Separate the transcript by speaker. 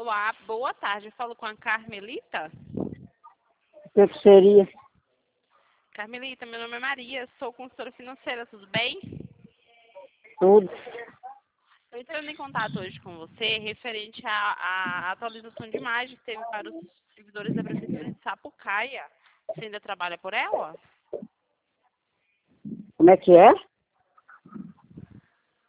Speaker 1: Olá, boa tarde. Eu falo com a Carmelita.
Speaker 2: O que seria?
Speaker 1: Carmelita, meu nome é Maria, sou consultora financeira, tudo bem?
Speaker 2: Tudo.
Speaker 1: Estou entrando em contato hoje com você referente à atualização de imagem que teve para os servidores da Prefeitura de Sapucaia. Você ainda trabalha por ela?
Speaker 2: Como é que é?